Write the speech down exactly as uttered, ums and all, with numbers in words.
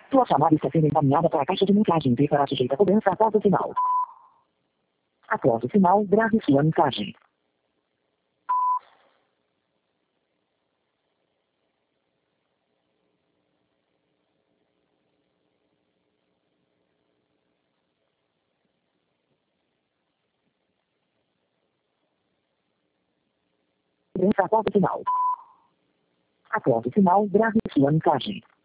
Sua chamada está sendo encaminhada para a caixa de mensagens e será sujeita a cobrança após o sinal. Após o sinal, grave sua mensagem. Cobrança após o sinal. Após o sinal, grave sua mensagem.